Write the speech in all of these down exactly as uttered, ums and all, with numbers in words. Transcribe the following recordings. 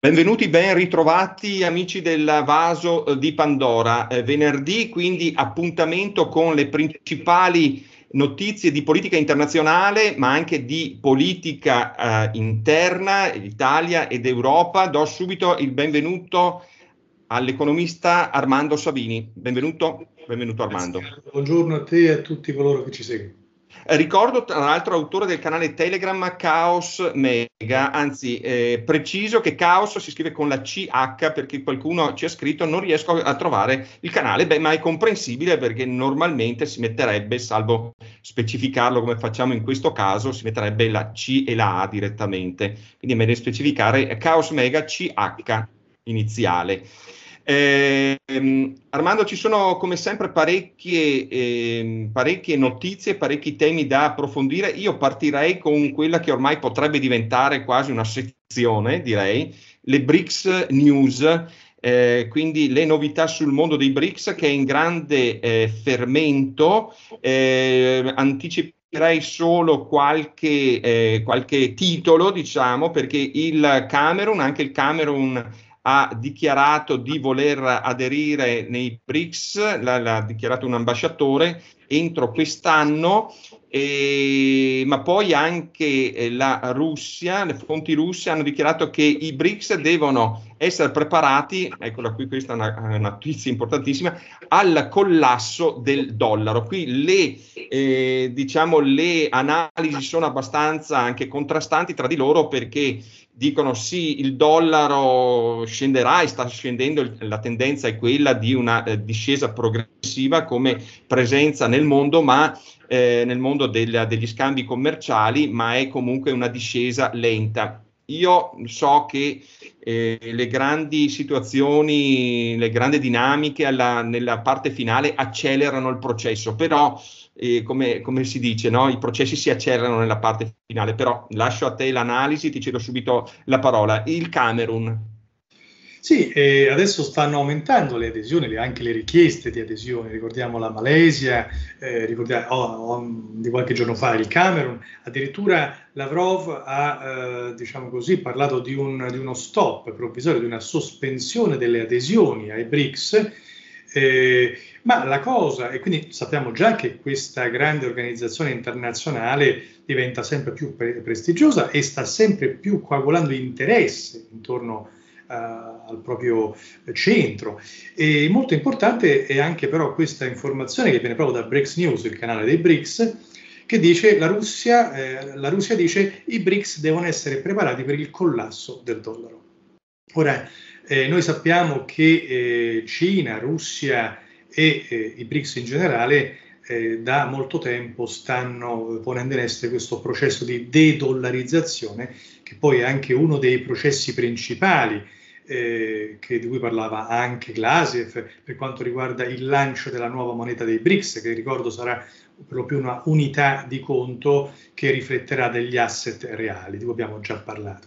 Benvenuti, ben ritrovati amici del Vaso di Pandora. Eh, venerdì quindi appuntamento con le principali notizie di politica internazionale, ma anche di politica eh, interna, Italia ed Europa. Do subito il benvenuto all'economista Armando Sabini. Benvenuto, benvenuto Armando. Buongiorno a te e a tutti coloro che ci seguono. Eh, ricordo tra l'altro autore del canale Telegram Chaos Mega, anzi eh, preciso che Chaos si scrive con la C H perché qualcuno ci ha scritto non riesco a trovare il canale, beh ma è comprensibile perché normalmente si metterebbe, salvo specificarlo come facciamo in questo caso, si metterebbe la C e la A direttamente, quindi è meglio specificare Chaos Mega C H iniziale. Eh, Armando, ci sono come sempre parecchie, eh, parecchie notizie, parecchi temi da approfondire. Io partirei con quella che ormai potrebbe diventare quasi una sezione, direi, le BRICS News, eh, quindi le novità sul mondo dei BRICS che è in grande eh, fermento. Eh, anticiperei solo qualche, eh, qualche titolo, diciamo, perché il Camerun, anche il Camerun ha dichiarato di voler aderire nei BRICS, l'ha dichiarato un ambasciatore, entro quest'anno, eh, ma poi anche eh, la Russia, le fonti russe hanno dichiarato che i BRICS devono essere preparati, eccola qui, questa è una, una notizia importantissima, al collasso del dollaro. Qui le, eh, diciamo, le analisi sono abbastanza anche contrastanti tra di loro perché dicono sì, il dollaro scenderà e sta scendendo, la tendenza è quella di una eh, discesa progressiva come presenza nel mondo, ma eh, nel mondo del, degli scambi commerciali, ma è comunque una discesa lenta. Io so che eh, le grandi situazioni, le grandi dinamiche alla, nella parte finale accelerano il processo, però eh, come, come si dice, no? I processi si accelerano nella parte finale, però lascio a te l'analisi, ti cedo subito la parola. Il Camerun. Sì, eh, adesso stanno aumentando le adesioni, le, anche le richieste di adesione. Ricordiamo la Malesia, eh, ricordiamo oh, oh, di qualche giorno fa il Camerun. Addirittura Lavrov ha, eh, diciamo così, parlato di, un, di uno stop provvisorio, di una sospensione delle adesioni ai BRICS. Eh, ma la cosa, e quindi sappiamo già che questa grande organizzazione internazionale diventa sempre più pre- prestigiosa e sta sempre più coagulando interesse intorno Uh, al proprio centro. E molto importante è anche però questa informazione che viene proprio da BRICS News, il canale dei BRICS, che dice la Russia, eh, la Russia dice i BRICS devono essere preparati per il collasso del dollaro. Ora, eh, noi sappiamo che eh, Cina, Russia e eh, i BRICS in generale eh, da molto tempo stanno ponendo in essere questo processo di de-dollarizzazione, che poi è anche uno dei processi principali eh, che, di cui parlava anche Glasiev per quanto riguarda il lancio della nuova moneta dei BRICS, che ricordo sarà per lo più una unità di conto che rifletterà degli asset reali, di cui abbiamo già parlato.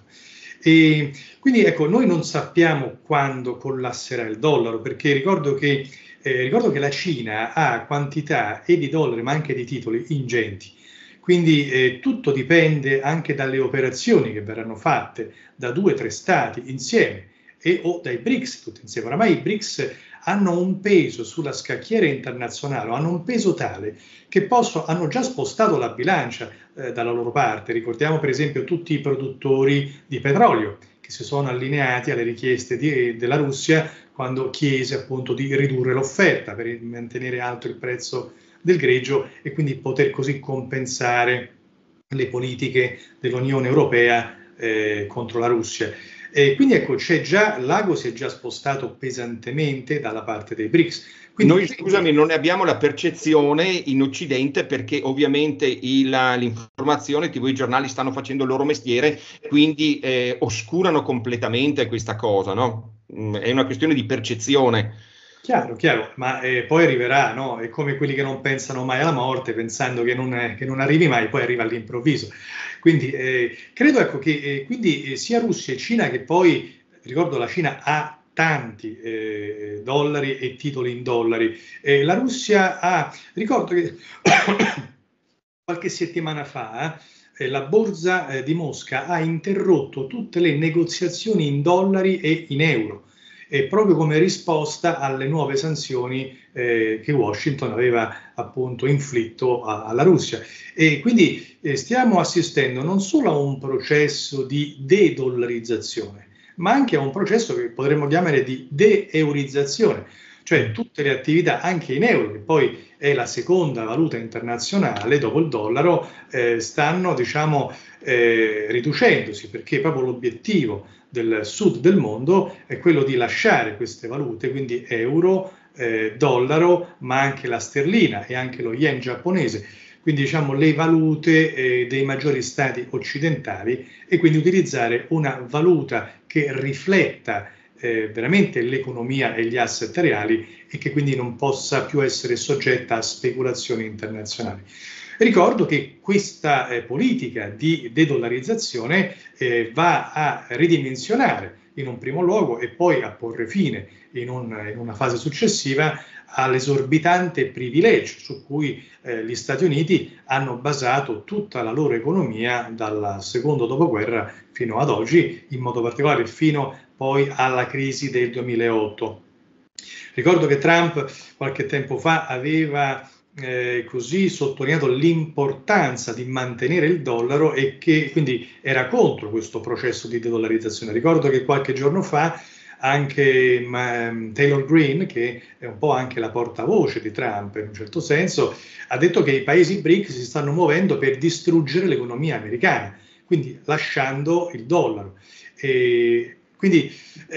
E quindi ecco, noi non sappiamo quando collasserà il dollaro, perché ricordo che, eh, ricordo che la Cina ha quantità e di dollari ma anche di titoli ingenti. Quindi eh, tutto dipende anche dalle operazioni che verranno fatte da due o tre stati insieme e o dai BRICS tutti insieme. Oramai i BRICS hanno un peso sulla scacchiera internazionale, hanno un peso tale che posso, hanno già spostato la bilancia eh, dalla loro parte. Ricordiamo per esempio tutti i produttori di petrolio che si sono allineati alle richieste di, della Russia quando chiese appunto di ridurre l'offerta per mantenere alto il prezzo del greggio e quindi poter così compensare le politiche dell'Unione Europea eh, contro la Russia. E quindi ecco, c'è già, l'ago si è già spostato pesantemente dalla parte dei BRICS. Quindi, noi, scusami, non ne abbiamo la percezione in Occidente perché ovviamente il, l'informazione, tivù e i giornali stanno facendo il loro mestiere, quindi eh, oscurano completamente questa cosa, no? È una questione di percezione. Chiaro, chiaro, ma eh, poi arriverà, no? È come quelli che non pensano mai alla morte, pensando che non, è, che non arrivi mai, poi arriva all'improvviso. Quindi eh, credo ecco, che eh, quindi, eh, sia Russia e Cina, che poi, ricordo, la Cina ha tanti eh, dollari e titoli in dollari. Eh, la Russia ha, ricordo che qualche settimana fa eh, la borsa eh, di Mosca ha interrotto tutte le negoziazioni in dollari e in euro, e proprio come risposta alle nuove sanzioni eh, che Washington aveva appunto inflitto a, alla Russia. E quindi eh, stiamo assistendo non solo a un processo di de-dollarizzazione, ma anche a un processo che potremmo chiamare di de-eurizzazione, cioè tutte le attività anche in euro, che poi è la seconda valuta internazionale dopo il dollaro, eh, stanno diciamo eh, riducendosi, perché proprio l'obiettivo del sud del mondo è quello di lasciare queste valute, quindi euro, eh, dollaro, ma anche la sterlina e anche lo yen giapponese, quindi diciamo le valute eh, dei maggiori stati occidentali, e quindi utilizzare una valuta che rifletta eh, veramente l'economia e gli asset reali, e che quindi non possa più essere soggetta a speculazioni internazionali. Ricordo che questa eh, politica di de-dollarizzazione eh, va a ridimensionare in un primo luogo, e poi a porre fine in, un, in una fase successiva all'esorbitante privilegio su cui eh, gli Stati Uniti hanno basato tutta la loro economia dal secondo dopoguerra fino ad oggi, in modo particolare fino poi alla crisi del duemilaotto. Ricordo che Trump qualche tempo fa aveva Eh, così sottolineato l'importanza di mantenere il dollaro, e che quindi era contro questo processo di de-dollarizzazione. Ricordo che qualche giorno fa anche ma, Taylor Greene, che è un po' anche la portavoce di Trump in un certo senso, ha detto che i paesi B R I C S si stanno muovendo per distruggere l'economia americana, quindi lasciando il dollaro. E, Quindi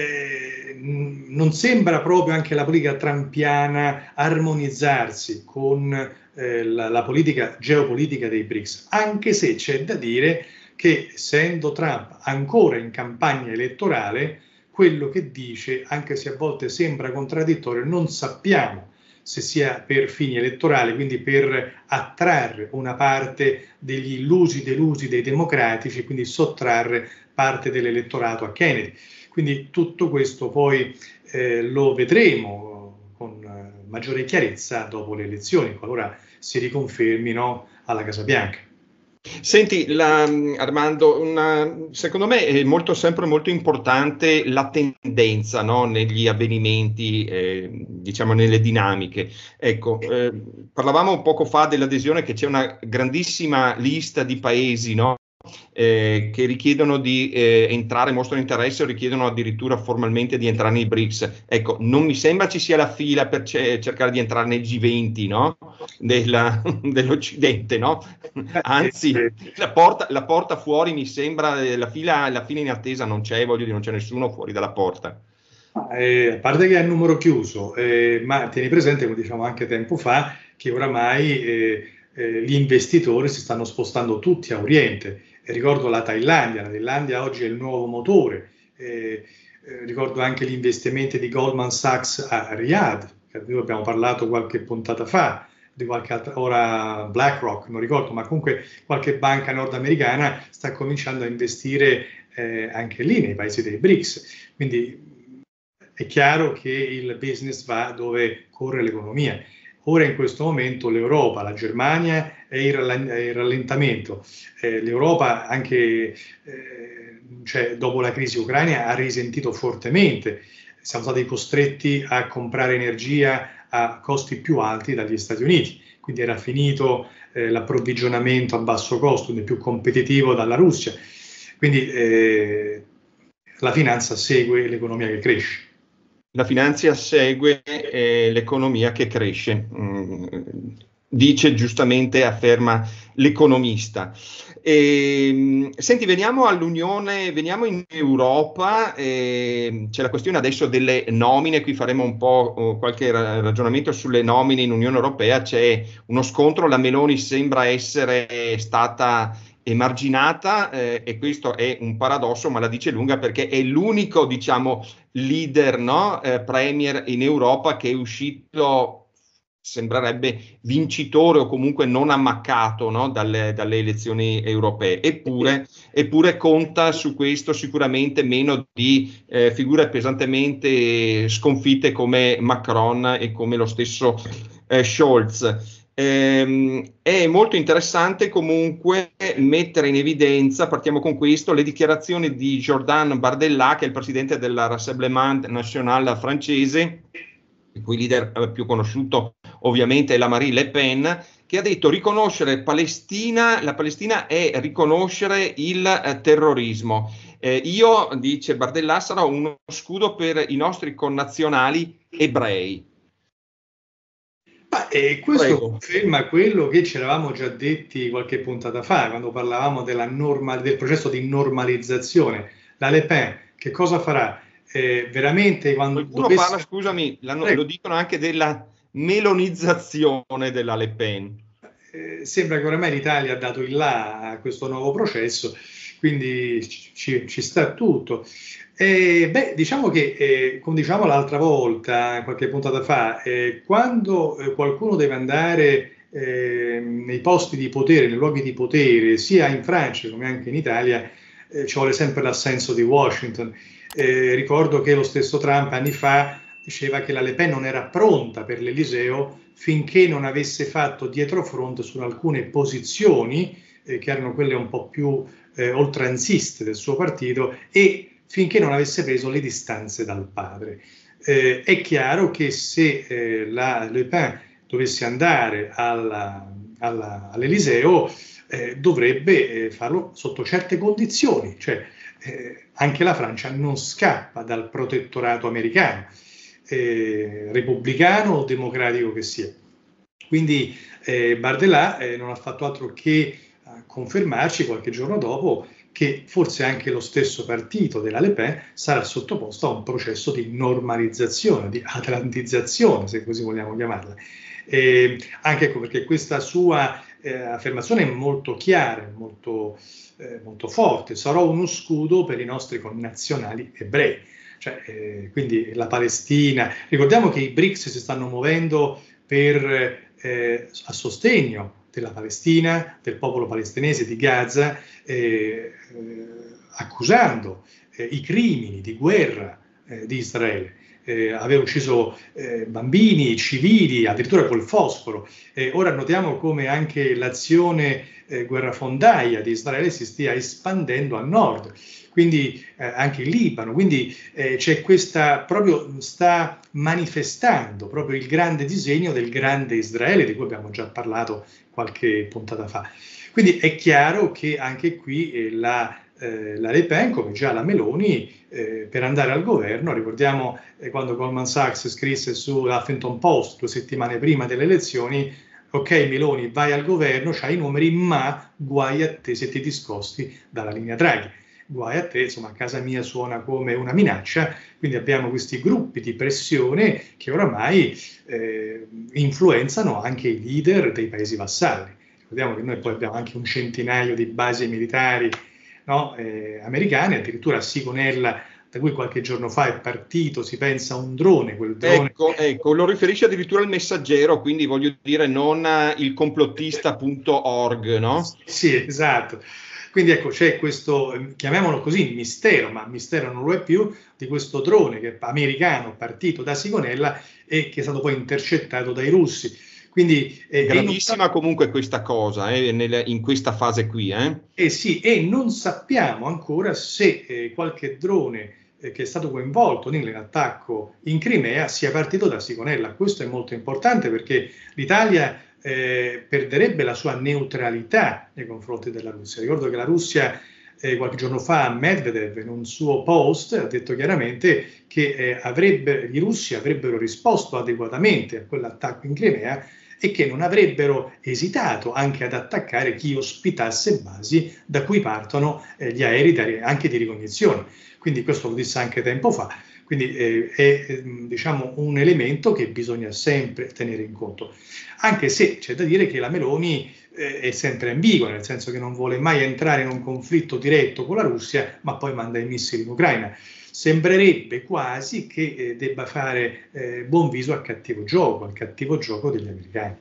eh, non sembra proprio anche la politica trumpiana armonizzarsi con eh, la, la politica geopolitica dei B R I C S, anche se c'è da dire che, essendo Trump ancora in campagna elettorale, quello che dice, anche se a volte sembra contraddittorio, non sappiamo se sia per fini elettorali, quindi per attrarre una parte degli illusi delusi dei democratici, quindi sottrarre parte dell'elettorato a Kennedy. Quindi tutto questo poi eh, lo vedremo con eh, maggiore chiarezza dopo le elezioni, qualora si riconfermino alla Casa Bianca. Senti, la, Armando, una, secondo me è molto, sempre molto importante la tendenza, no, negli avvenimenti, eh, diciamo nelle dinamiche. Ecco, eh, parlavamo poco fa dell'adesione, che c'è una grandissima lista di paesi, no, eh, che richiedono di eh, entrare, mostrano interesse o richiedono addirittura formalmente di entrare nei B R I C S. Ecco, non mi sembra ci sia la fila per c- cercare di entrare nel G venti, no? Della, dell'Occidente, no? Anzi, la porta, la porta fuori mi sembra, eh, la fila, la fila in attesa non c'è, voglio dire, non c'è nessuno fuori dalla porta. Eh, a parte che è a numero chiuso, eh, ma tieni presente, come diciamo anche tempo fa, che oramai eh, eh, gli investitori si stanno spostando tutti a Oriente. E ricordo la Thailandia, la Thailandia oggi è il nuovo motore. Eh, eh, ricordo anche gli investimenti di Goldman Sachs a Riyadh, che noi abbiamo parlato qualche puntata fa, di qualche altra, ora BlackRock, non ricordo, ma comunque qualche banca nordamericana sta cominciando a investire eh, anche lì, nei paesi dei B R I C S. Quindi è chiaro che il business va dove corre l'economia. Ora in questo momento l'Europa, la Germania è in rallentamento, eh, l'Europa anche eh, cioè, dopo la crisi ucraina ha risentito fortemente, siamo stati costretti a comprare energia a costi più alti dagli Stati Uniti, quindi era finito eh, l'approvvigionamento a basso costo, quindi più competitivo dalla Russia, quindi eh, la finanza segue l'economia che cresce. La finanza segue eh, l'economia che cresce, mm, dice giustamente, afferma l'economista. E, senti, veniamo all'Unione, veniamo in Europa, eh, c'è la questione adesso delle nomine, qui faremo un po' oh, qualche ragionamento sulle nomine in Unione Europea, c'è uno scontro, la Meloni sembra essere stata emarginata eh, e questo è un paradosso, ma la dice lunga, perché è l'unico, diciamo, leader, no, eh, premier in Europa che è uscito, sembrerebbe, vincitore o comunque non ammaccato, no, dalle, dalle elezioni europee. Eppure, eppure conta su questo sicuramente meno di eh, figure pesantemente sconfitte come Macron e come lo stesso eh, Scholz. Ehm, è molto interessante comunque mettere in evidenza, partiamo con questo, le dichiarazioni di Jordan Bardella, che è il presidente del Rassemblement National francese, il cui leader eh, più conosciuto ovviamente è la Marine Le Pen, che ha detto riconoscere Palestina, la Palestina è riconoscere il eh, terrorismo. Eh, io, dice Bardella, sarò uno scudo per i nostri connazionali ebrei. Ma, eh, questo Prego. conferma quello che ci eravamo già detti qualche puntata fa, quando parlavamo della norma, del processo di normalizzazione. La Le Pen che cosa farà? Eh, veramente quando Qualcuno dovesse... parla, scusami, l'hanno- lo dicono anche della melonizzazione della Le Pen. Eh, sembra che oramai l'Italia ha dato il là a questo nuovo processo, quindi ci, ci sta tutto. Eh, beh, diciamo che, eh, come diciamo l'altra volta, qualche puntata fa, eh, quando eh, qualcuno deve andare eh, nei posti di potere, nei luoghi di potere, sia in Francia come anche in Italia, eh, ci vuole sempre l'assenso di Washington. Eh, ricordo che lo stesso Trump anni fa diceva che la Le Pen non era pronta per l'Eliseo finché non avesse fatto dietrofront su alcune posizioni eh, che erano quelle un po' più eh, oltranziste del suo partito e finché non avesse preso le distanze dal padre. Eh, è chiaro che se eh, la Le Pen dovesse andare alla, alla, all'Eliseo eh, dovrebbe eh, farlo sotto certe condizioni, cioè eh, anche la Francia non scappa dal protettorato americano, eh, repubblicano o democratico che sia. Quindi eh, Bardella eh, non ha fatto altro che eh, confermarci qualche giorno dopo che forse anche lo stesso partito della Le Pen sarà sottoposto a un processo di normalizzazione, di atlantizzazione, se così vogliamo chiamarla. Eh, anche ecco perché questa sua eh, affermazione è molto chiara, molto, eh, molto forte. Sarò uno scudo per i nostri connazionali ebrei. Cioè, eh, quindi la Palestina. Ricordiamo che i B R I C S si stanno muovendo per, eh, a sostegno della Palestina, del popolo palestinese di Gaza, eh, eh, accusando eh, i crimini di guerra eh, di Israele. Eh, aveva ucciso eh, bambini, civili, addirittura col fosforo. Eh, ora notiamo come anche l'azione eh, guerrafondaia di Israele si stia espandendo a nord, quindi eh, anche in Libano. Quindi eh, c'è questa, proprio sta manifestando proprio il grande disegno del grande Israele, di cui abbiamo già parlato qualche puntata fa. Quindi è chiaro che anche qui eh, la Eh, la Le Pen, come già la Meloni, eh, per andare al governo, ricordiamo eh, quando Goldman Sachs scrisse su Huffington Post due settimane prima delle elezioni: ok Meloni, vai al governo, c'hai i numeri, ma guai a te se ti discosti dalla linea Draghi. Guai a te, insomma, a casa mia suona come una minaccia, quindi abbiamo questi gruppi di pressione che oramai eh, influenzano anche i leader dei paesi vassalli. Ricordiamo che noi poi abbiamo anche un centinaio di basi militari, no, eh, americane, addirittura a Sigonella, da cui qualche giorno fa è partito, si pensa, un drone, quel drone. Ecco, ecco, lo riferisce addirittura al Messaggero, quindi voglio dire non il complottista punto org, no? Sì, esatto. Quindi ecco, c'è questo, chiamiamolo così, mistero, ma mistero non lo è più, di questo drone che è americano partito da Sigonella e che è stato poi intercettato dai russi. Quindi, eh, gravissima non... comunque questa cosa eh, nel, in questa fase qui. Eh. Eh sì, e non sappiamo ancora se eh, qualche drone eh, che è stato coinvolto nell'attacco in Crimea sia partito da Sigonella. Questo è molto importante perché l'Italia eh, perderebbe la sua neutralità nei confronti della Russia. Ricordo che la Russia eh, qualche giorno fa a Medvedev in un suo post ha detto chiaramente che eh, avrebbe, i russi avrebbero risposto adeguatamente a quell'attacco in Crimea e che non avrebbero esitato anche ad attaccare chi ospitasse basi da cui partono eh, gli aerei anche di ricognizione. Quindi questo lo disse anche tempo fa. Quindi eh, è eh, diciamo un elemento che bisogna sempre tenere in conto. Anche se c'è da dire che la Meloni eh, è sempre ambigua, nel senso che non vuole mai entrare in un conflitto diretto con la Russia, ma poi manda i missili in Ucraina. Sembrerebbe quasi che eh, debba fare eh, buon viso al cattivo gioco, al cattivo gioco degli americani.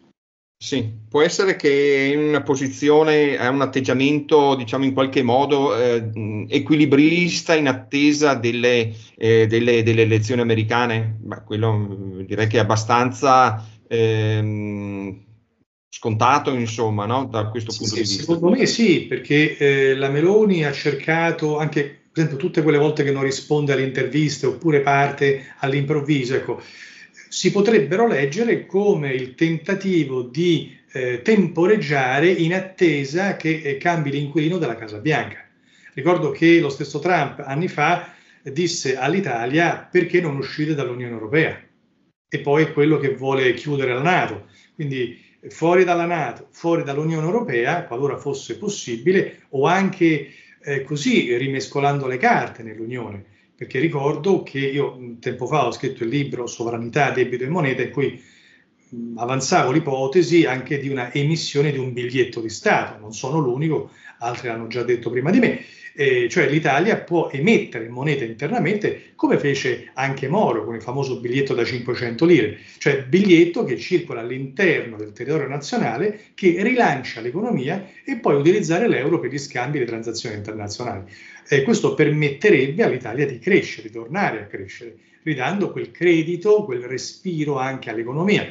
Sì, può essere che in una posizione, ha un atteggiamento, diciamo, in qualche modo eh, equilibrista in attesa delle, eh, delle, delle elezioni americane. Ma quello direi che è abbastanza, ehm, scontato, insomma, no? Da questo Sì, punto sì, di vista. secondo me sì, perché eh, la Meloni ha cercato anche, per esempio, tutte quelle volte che non risponde alle interviste oppure parte all'improvviso, ecco, si potrebbero leggere come il tentativo di eh, temporeggiare in attesa che eh, cambi l'inquilino della Casa Bianca. Ricordo che lo stesso Trump anni fa disse all'Italia: perché non uscite dall'Unione Europea? E poi è quello che vuole chiudere la NATO. Quindi fuori dalla NATO, fuori dall'Unione Europea, qualora fosse possibile, o anche eh, così rimescolando le carte nell'Unione. Perché ricordo che io tempo fa ho scritto il libro Sovranità, debito e moneta, in cui mh, avanzavo l'ipotesi anche di una emissione di un biglietto di Stato. Non sono l'unico, altri l'hanno già detto prima di me. Eh, cioè l'Italia può emettere moneta internamente, come fece anche Moro con il famoso biglietto da cinquecento lire, cioè biglietto che circola all'interno del territorio nazionale, che rilancia l'economia, e poi utilizzare l'euro per gli scambi e le transazioni internazionali. Eh, questo permetterebbe all'Italia di crescere, di tornare a crescere, ridando quel credito, quel respiro anche all'economia.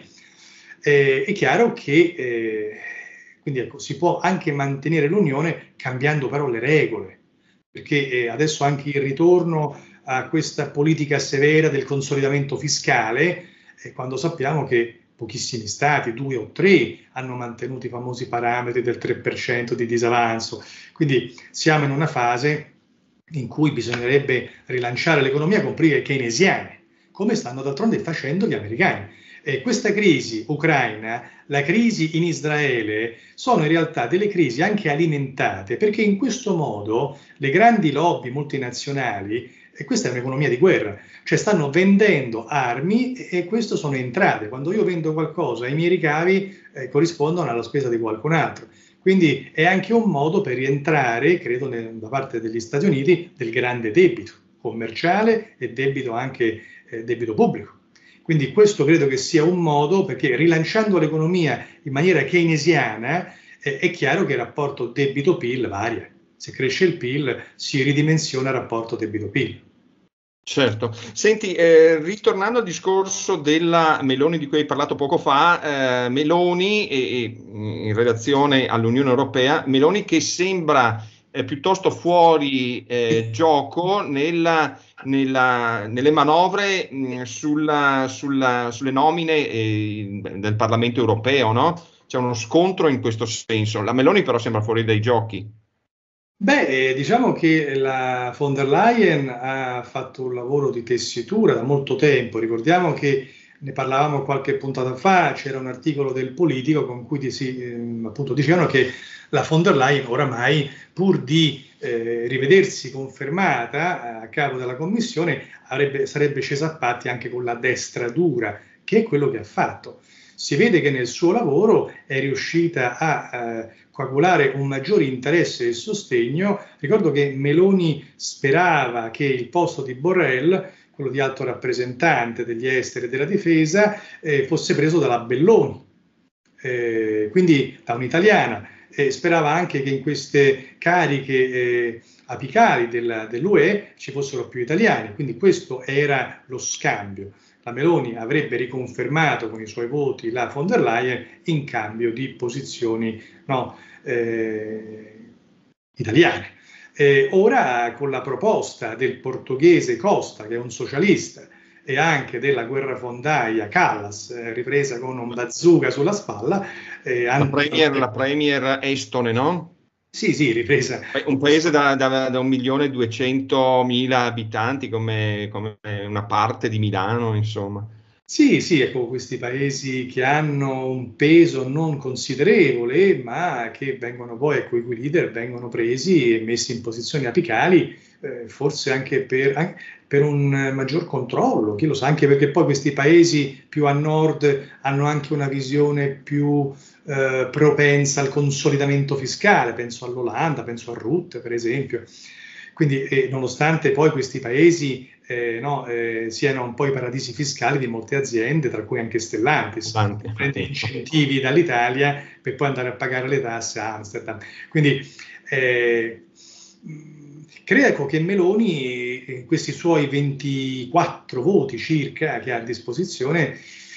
Eh, è chiaro che eh, quindi ecco, si può anche mantenere l'Unione cambiando però le regole, perché eh, adesso anche il ritorno a questa politica severa del consolidamento fiscale, eh, quando sappiamo che pochissimi stati, due o tre, hanno mantenuto i famosi parametri del tre per cento di disavanzo. Quindi siamo in una fase in cui bisognerebbe rilanciare l'economia con politiche keynesiane, come stanno d'altronde facendo gli americani. Eh, questa crisi ucraina, la crisi in Israele, sono in realtà delle crisi anche alimentate, perché in questo modo le grandi lobby multinazionali, e questa è un'economia di guerra, cioè stanno vendendo armi e, e questo sono entrate. Quando io vendo qualcosa, i miei ricavi eh, corrispondono alla spesa di qualcun altro. Quindi è anche un modo per rientrare, credo, ne, da parte degli Stati Uniti, del grande debito commerciale e debito anche eh, debito pubblico. Quindi questo credo che sia un modo, perché rilanciando l'economia in maniera keynesiana eh, è chiaro che il rapporto debito-P I L varia. Se cresce il P I L si ridimensiona il rapporto debito-P I L. Certo. Senti, eh, ritornando al discorso della Meloni di cui hai parlato poco fa, eh, Meloni e, e in relazione all'Unione Europea, Meloni che sembra eh, piuttosto fuori eh, gioco nella, nella, nelle manovre mh, sulla, sulla, sulle nomine eh, del Parlamento Europeo, no? C'è uno scontro in questo senso. La Meloni però sembra fuori dai giochi. Beh, eh, diciamo che la von der Leyen ha fatto un lavoro di tessitura da molto tempo. Ricordiamo che ne parlavamo qualche puntata fa, c'era un articolo del Politico con cui si, eh, appunto dicevano che la von der Leyen oramai, pur di eh, rivedersi confermata a capo della Commissione, avrebbe, sarebbe scesa a patti anche con la destra dura, che è quello che ha fatto. Si vede che nel suo lavoro è riuscita a eh, coagulare un maggiore interesse e sostegno. Ricordo che Meloni sperava che il posto di Borrell, quello di alto rappresentante degli esteri e della difesa, eh, fosse preso dalla Belloni, eh, quindi da un'italiana. Eh, sperava anche che in queste cariche eh, apicali della, dell'U E ci fossero più italiani, quindi questo era lo scambio. La Meloni avrebbe riconfermato con i suoi voti la von der Leyen in cambio di posizioni no, eh, italiane. Eh, ora con la proposta del portoghese Costa, che è un socialista, e anche della guerrafondaia Callas, eh, ripresa con un bazooka sulla spalla. Eh, la, premier, la premier estone, no? Sì, sì, ripresa. Un paese da, da, da un milione e duecentomila abitanti come, come una parte di Milano, insomma. Sì, sì, ecco, questi paesi che hanno un peso non considerevole, ma che vengono poi, ecco, i cui leader vengono presi e messi in posizioni apicali, eh, forse anche per, anche per un maggior controllo, chi lo sa, anche perché poi questi paesi più a nord hanno anche una visione più eh, propensa al consolidamento fiscale, penso all'Olanda, penso a Rutte, per esempio. Quindi, eh, nonostante poi questi paesi eh, no, eh, siano un po' i paradisi fiscali di molte aziende, tra cui anche Stellantis, che prende incentivi dall'Italia per poi andare a pagare le tasse a Amsterdam. Quindi eh, credo che Meloni, in questi suoi ventiquattro voti circa che ha a disposizione,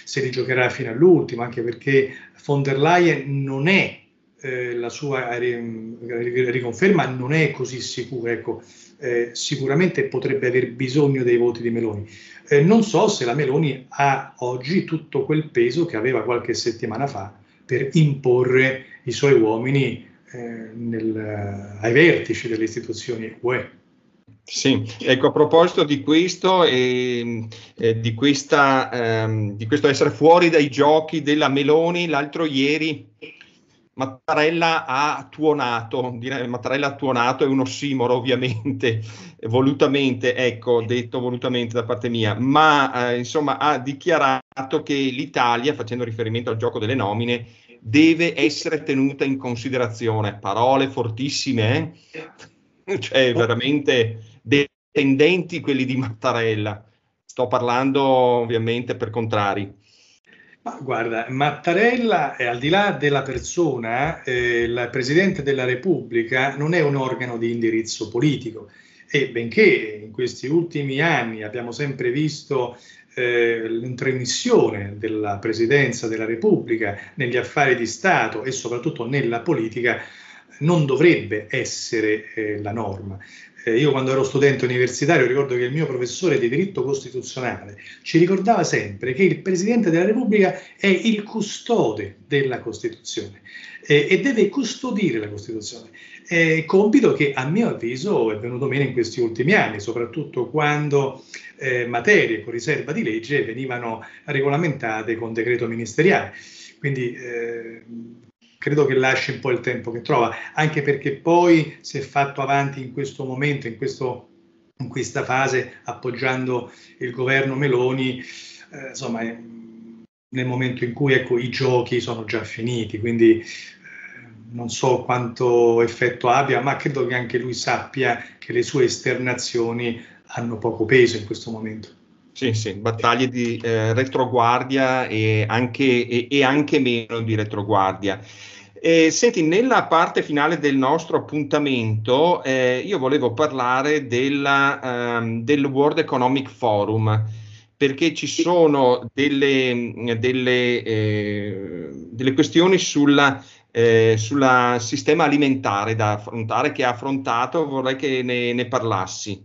se li giocherà fino all'ultimo, anche perché von der Leyen non è, eh, la sua riconferma non è così sicura, ecco, eh, sicuramente potrebbe aver bisogno dei voti di Meloni. Eh, non so se la Meloni ha oggi tutto quel peso che aveva qualche settimana fa per imporre i suoi uomini eh, nel, ai vertici delle istituzioni U E. Sì, ecco, a proposito di questo e eh, di, questa, ehm, di questo essere fuori dai giochi della Meloni, l'altro ieri Mattarella ha tuonato, dire Mattarella ha tuonato è un ossimoro ovviamente, volutamente, ecco, detto volutamente da parte mia, ma eh, insomma ha dichiarato che l'Italia, facendo riferimento al gioco delle nomine, deve essere tenuta in considerazione. Parole fortissime, eh? Cioè veramente dipendenti quelli di Mattarella. Sto parlando ovviamente per contrari. Ma guarda, Mattarella, eh, al di là della persona, eh, il Presidente della Repubblica non è un organo di indirizzo politico e benché in questi ultimi anni abbiamo sempre visto eh, l'intromissione della Presidenza della Repubblica negli affari di Stato e soprattutto nella politica, non dovrebbe essere eh, la norma. Eh, io quando ero studente universitario ricordo che il mio professore di diritto costituzionale ci ricordava sempre che il Presidente della Repubblica è il custode della Costituzione eh, e deve custodire la Costituzione. È compito che a mio avviso è venuto meno in questi ultimi anni, soprattutto quando eh, materie con riserva di legge venivano regolamentate con decreto ministeriale. Quindi eh, credo che lasci un po' il tempo che trova, anche perché poi si è fatto avanti in questo momento, in, questo, in questa fase, appoggiando il governo Meloni, eh, insomma, nel momento in cui ecco, i giochi sono già finiti, quindi eh, non so quanto effetto abbia, ma credo che anche lui sappia che le sue esternazioni hanno poco peso in questo momento. Sì, sì, battaglie di eh, retroguardia e anche, e, e anche meno di retroguardia. Eh, senti, nella parte finale del nostro appuntamento eh, io volevo parlare della, um, del World Economic Forum, perché ci sono delle, delle, eh, delle questioni sulla, eh, sul sistema alimentare da affrontare, che ha affrontato, vorrei che ne, ne parlassi.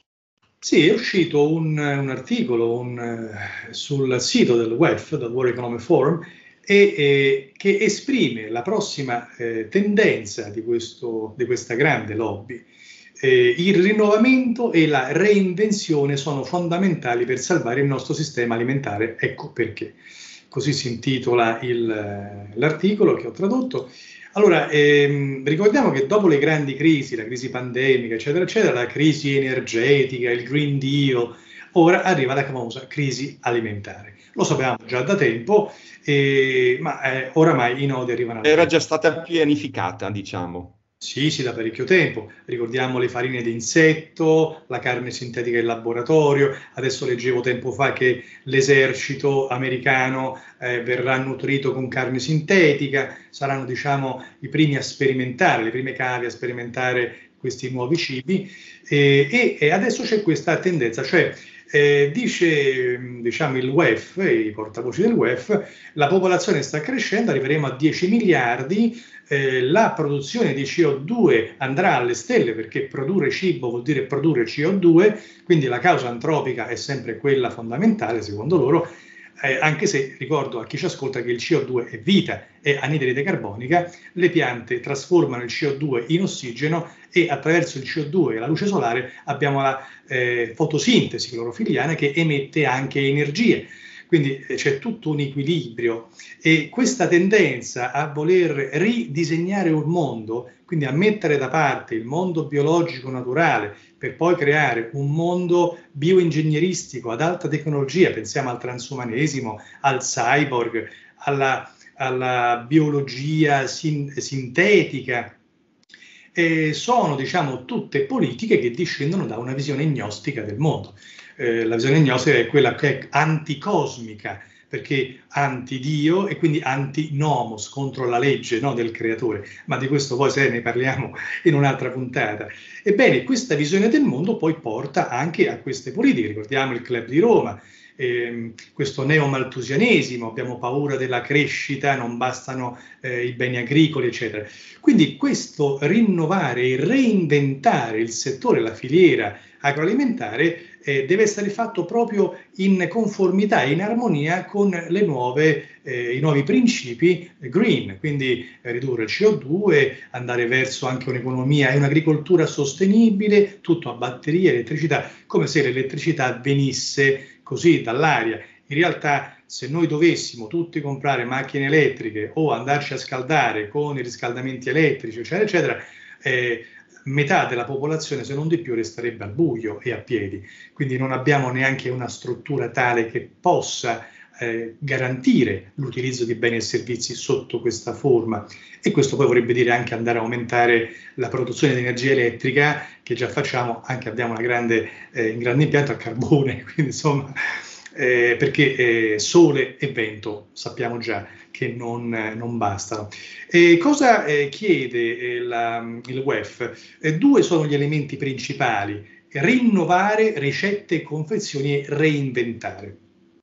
Sì, è uscito un, un articolo un, uh, sul sito del W E F, del World Economic Forum, e, eh, che esprime la prossima eh, tendenza di, questo, di questa grande lobby. Eh, il rinnovamento e la reinvenzione sono fondamentali per salvare il nostro sistema alimentare. Ecco perché. Così si intitola il, l'articolo che ho tradotto. Allora, ehm, ricordiamo che dopo le grandi crisi, la crisi pandemica, eccetera, eccetera, la crisi energetica, il Green Deal, ora arriva la famosa crisi alimentare. Lo sapevamo già da tempo, eh, ma eh, oramai i nodi arrivano alla Era già stata pianificata, diciamo. Sì, sì, da parecchio tempo. Ricordiamo le farine d'insetto, la carne sintetica in laboratorio. Adesso leggevo tempo fa che l'esercito americano eh, verrà nutrito con carne sintetica. Saranno, diciamo, i primi a sperimentare, le prime cave a sperimentare questi nuovi cibi. E, e, e adesso c'è questa tendenza, cioè eh, dice diciamo, il W E F, i portavoci del W E F, la popolazione sta crescendo, arriveremo a dieci miliardi. Eh, la produzione di C O due andrà alle stelle perché produrre cibo vuol dire produrre C O due, quindi la causa antropica è sempre quella fondamentale secondo loro, eh, anche se ricordo a chi ci ascolta che il C O due è vita, è anidride carbonica, le piante trasformano il C O due in ossigeno e attraverso il C O due e la luce solare abbiamo la eh, fotosintesi clorofilliana che emette anche energie. Quindi c'è tutto un equilibrio e questa tendenza a voler ridisegnare un mondo, quindi a mettere da parte il mondo biologico naturale per poi creare un mondo bioingegneristico ad alta tecnologia, pensiamo al transumanesimo, al cyborg, alla, alla biologia sin- sintetica, eh, sono diciamo tutte politiche che discendono da una visione gnostica del mondo. Eh, la visione gnostica è quella che è anticosmica, perché anti-Dio e quindi anti-nomos, contro la legge, no, del creatore, ma di questo poi se ne parliamo in un'altra puntata. Ebbene, questa visione del mondo poi porta anche a queste politiche, ricordiamo il Club di Roma, eh, questo neomaltusianesimo, abbiamo paura della crescita, non bastano eh, i beni agricoli, eccetera. Quindi questo rinnovare e reinventare il settore, la filiera agroalimentare eh, deve essere fatto proprio in conformità e in armonia con le nuove, eh, i nuovi principi green, quindi eh, ridurre il C O due, andare verso anche un'economia e un'agricoltura sostenibile, tutto a batterie, elettricità, come se l'elettricità venisse così dall'aria. In realtà, se noi dovessimo tutti comprare macchine elettriche o andarci a scaldare con i riscaldamenti elettrici, eccetera, eccetera, eh, metà della popolazione, se non di più, resterebbe al buio e a piedi. Quindi non abbiamo neanche una struttura tale che possa eh, garantire l'utilizzo di beni e servizi sotto questa forma. E questo poi vorrebbe dire anche andare a aumentare la produzione di energia elettrica, che già facciamo, anche abbiamo una grande, eh, un grande impianto a carbone, quindi insomma... Eh, perché eh, sole e vento sappiamo già che non, eh, non bastano. E cosa eh, chiede eh, la, il W E F? Eh, due sono gli elementi principali: rinnovare ricette e confezioni e reinventare.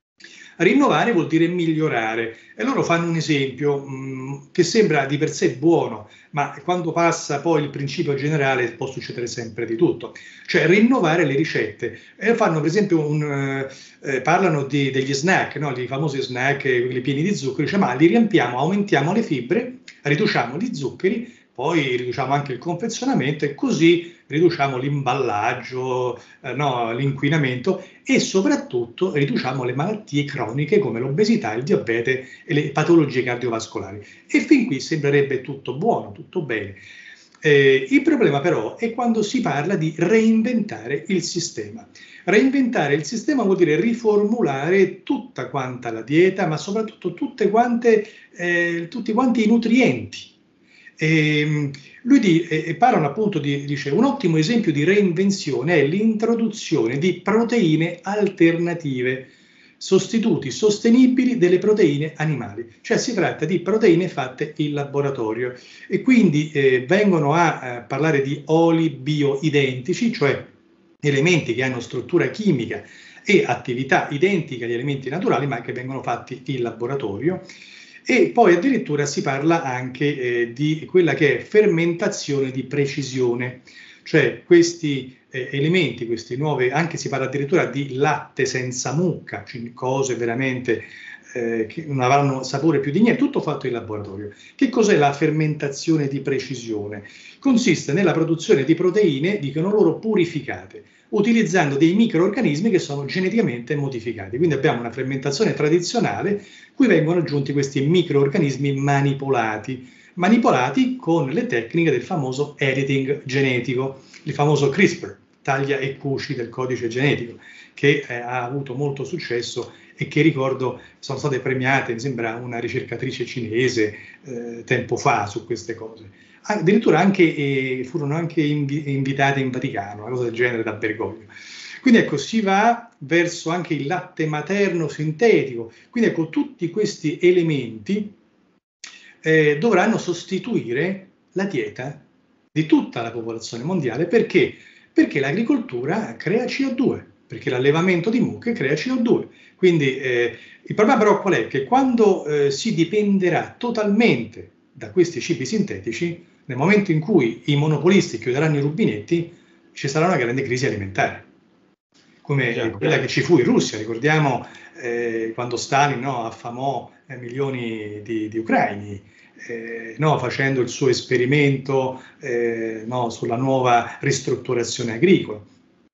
Rinnovare vuol dire migliorare, e loro fanno un esempio mh, che sembra di per sé buono, ma quando passa poi il principio generale può succedere sempre di tutto. Cioè rinnovare le ricette. E fanno per esempio un, eh, parlano di, degli snack, no? I famosi snack, quelli pieni di zuccheri, cioè, ma li riempiamo, aumentiamo le fibre, riduciamo gli zuccheri, poi riduciamo anche il confezionamento e così riduciamo l'imballaggio, eh, no, l'inquinamento e soprattutto riduciamo le malattie croniche come l'obesità, il diabete e le patologie cardiovascolari. E fin qui sembrerebbe tutto buono, tutto bene. Eh, il problema però è quando si parla di reinventare il sistema. Reinventare il sistema vuol dire riformulare tutta quanta la dieta, ma soprattutto tutte quante, eh, tutti quanti i nutrienti. E lui di, e parlano appunto di, dice, un ottimo esempio di reinvenzione è l'introduzione di proteine alternative, sostituti sostenibili delle proteine animali. Cioè si tratta di proteine fatte in laboratorio e quindi eh, vengono a, a parlare di oli bioidentici, cioè elementi che hanno struttura chimica e attività identiche agli elementi naturali ma che vengono fatti in laboratorio. E poi addirittura si parla anche eh, di quella che è fermentazione di precisione, cioè questi eh, elementi, questi nuovi, anche si parla addirittura di latte senza mucca, cioè cose veramente eh, che non avranno sapore più di niente, tutto fatto in laboratorio. Che cos'è la fermentazione di precisione? Consiste nella produzione di proteine, dicono loro, purificate, utilizzando dei microorganismi che sono geneticamente modificati. Quindi abbiamo una fermentazione tradizionale cui vengono aggiunti questi microorganismi manipolati, manipolati con le tecniche del famoso editing genetico, il famoso CRISPR, taglia e cuci del codice genetico, che eh, ha avuto molto successo e che ricordo sono state premiate, mi sembra una ricercatrice cinese eh, tempo fa su queste cose. Addirittura anche, eh, furono anche invi- invitate in Vaticano, una cosa del genere da Bergoglio. Quindi ecco, si va verso anche il latte materno sintetico. Quindi ecco, tutti questi elementi eh, dovranno sostituire la dieta di tutta la popolazione mondiale. Perché? Perché l'agricoltura crea C O due, perché l'allevamento di mucche crea C O due. Quindi eh, il problema però qual è? Che quando eh, si dipenderà totalmente da questi cibi sintetici, nel momento in cui i monopolisti chiuderanno i rubinetti, ci sarà una grande crisi alimentare, come Chiaro. quella che ci fu in Russia. Ricordiamo eh, quando Stalin no, affamò eh, milioni di, di ucraini, eh, no, facendo il suo esperimento eh, no, sulla nuova ristrutturazione agricola.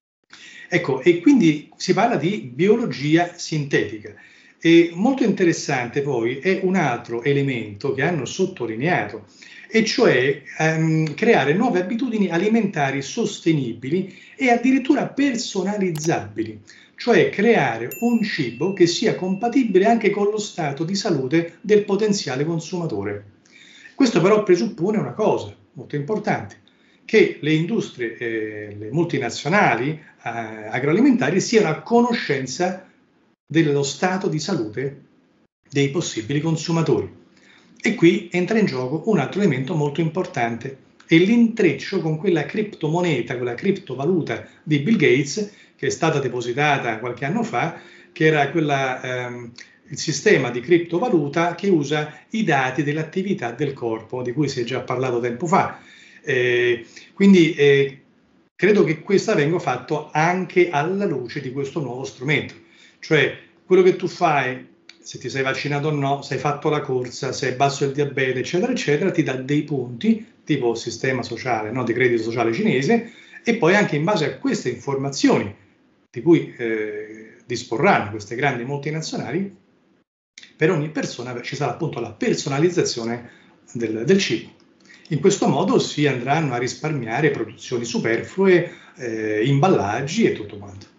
Ecco, e quindi si parla di biologia sintetica. E molto interessante poi è un altro elemento che hanno sottolineato, e cioè ehm, creare nuove abitudini alimentari sostenibili e addirittura personalizzabili, cioè creare un cibo che sia compatibile anche con lo stato di salute del potenziale consumatore. Questo però presuppone una cosa molto importante, che le industrie, eh, le multinazionali eh, agroalimentari siano a conoscenza dello stato di salute dei possibili consumatori. E qui entra in gioco un altro elemento molto importante, è l'intreccio con quella criptomoneta, quella criptovaluta di Bill Gates, che è stata depositata qualche anno fa, che era quella, ehm, il sistema di criptovaluta che usa i dati dell'attività del corpo, di cui si è già parlato tempo fa. Eh, quindi eh, credo che questo venga fatto anche alla luce di questo nuovo strumento, cioè quello che tu fai, se ti sei vaccinato o no, se hai fatto la corsa, se è basso il diabete, eccetera, eccetera, ti dà dei punti, tipo sistema sociale, no, di credito sociale cinese, e poi anche in base a queste informazioni di cui eh, disporranno queste grandi multinazionali, per ogni persona ci sarà appunto la personalizzazione del, del cibo. In questo modo si andranno a risparmiare produzioni superflue, eh, imballaggi e tutto quanto.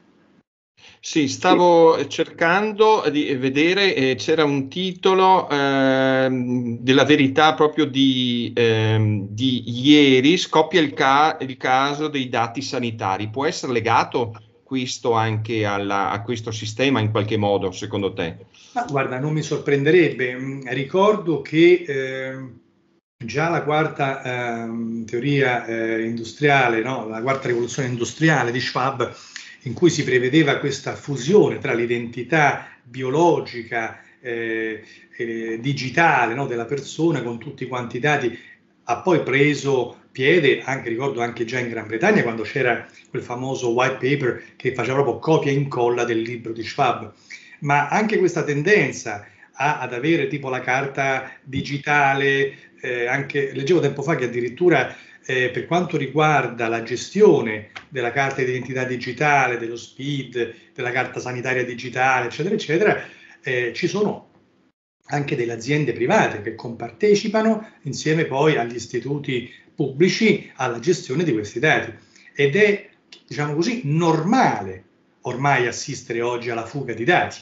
Sì, stavo cercando di vedere, eh, c'era un titolo eh, della Verità proprio di, eh, di ieri, scoppia il, ca- il caso dei dati sanitari. Può essere legato questo anche alla, a questo sistema in qualche modo, secondo te? Ma guarda, non mi sorprenderebbe. Ricordo che eh, già la quarta eh, teoria eh, industriale, no? La quarta rivoluzione industriale di Schwab, in cui si prevedeva questa fusione tra l'identità biologica eh, eh, digitale, no, della persona con tutti quanti i dati, ha poi preso piede, anche ricordo anche già in Gran Bretagna, quando c'era quel famoso white paper che faceva proprio copia e incolla del libro di Schwab. Ma anche questa tendenza a, ad avere tipo la carta digitale, eh, anche leggevo tempo fa che addirittura Eh, per quanto riguarda la gestione della carta d'identità digitale, dello S P I D, della carta sanitaria digitale, eccetera, eccetera, eh, ci sono anche delle aziende private che compartecipano insieme poi agli istituti pubblici alla gestione di questi dati. Ed è, diciamo così, normale ormai assistere oggi alla fuga di dati.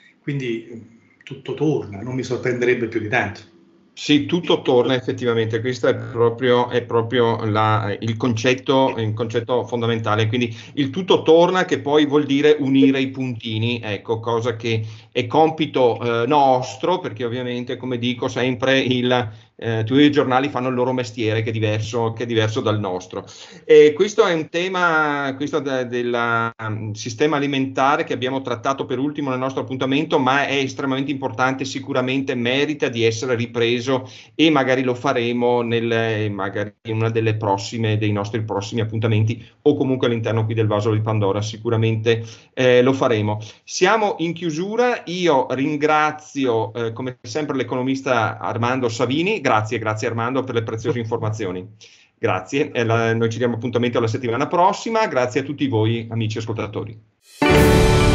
Quindi tutto torna, non mi sorprenderebbe più di tanto. Sì, tutto torna effettivamente, questo è proprio, è proprio la, il, concetto, il concetto fondamentale, quindi il tutto torna, che poi vuol dire unire i puntini, ecco, cosa che è compito eh, nostro, perché ovviamente, come dico sempre, il, eh, tutti i giornali fanno il loro mestiere, che è diverso, che è diverso dal nostro. E questo è un tema, questo de, del um, sistema alimentare, che abbiamo trattato per ultimo nel nostro appuntamento, ma è estremamente importante, sicuramente merita di essere ripreso, e magari lo faremo nel, magari in una delle prossime, dei nostri prossimi appuntamenti, o comunque all'interno qui del Vaso di Pandora, sicuramente eh, lo faremo. Siamo in chiusura, io ringrazio eh, come sempre l'economista Armando Savini, grazie, grazie Armando per le preziose informazioni. Grazie, e la, noi ci diamo appuntamento alla settimana prossima, grazie a tutti voi amici ascoltatori.